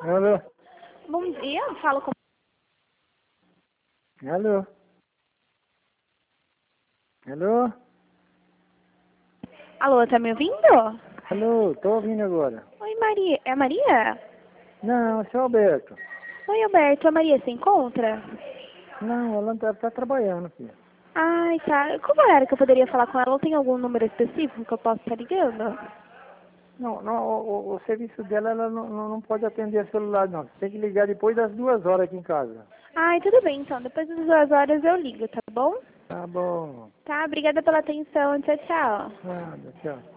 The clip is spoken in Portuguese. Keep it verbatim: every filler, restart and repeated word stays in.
Alô? Bom dia, falo com... Alô? Alô? Alô, tá me ouvindo? Alô, tô ouvindo agora. Oi, Maria. É a Maria? Não, esse é o Alberto. Oi, Alberto. A Maria se encontra? Não, ela tá, tá trabalhando, filho. Ai, tá. Qual horário que eu poderia falar com ela? Ou tem algum número específico que eu possa estar ligando? Não, não o, o- o serviço dela, ela não, não não pode atender celular, não. Você tem que ligar depois das duas horas aqui em casa. Ai, tudo bem, então. Depois das duas horas eu ligo, tá bom? Tá bom. Tá, obrigada pela atenção. Tchau, tchau. Nada, tchau.